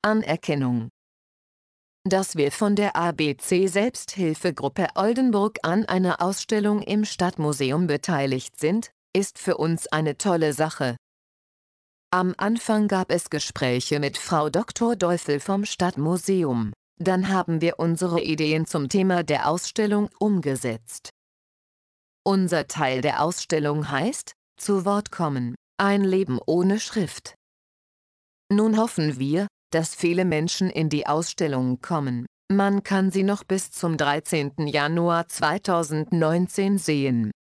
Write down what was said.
Anerkennung. Dass wir von der ABC Selbsthilfegruppe Oldenburg an einer Ausstellung im Stadtmuseum beteiligt sind, ist für uns eine tolle Sache. Am Anfang gab es Gespräche mit Frau Dr. Teufel vom Stadtmuseum. Dann haben wir unsere Ideen zum Thema der Ausstellung umgesetzt. Unser Teil der Ausstellung heißt „Zu Wort kommen. Ein Leben ohne Schrift". Nun hoffen wir, dass viele Menschen in die Ausstellung kommen. Man kann sie noch bis zum 13. Januar 2019 sehen.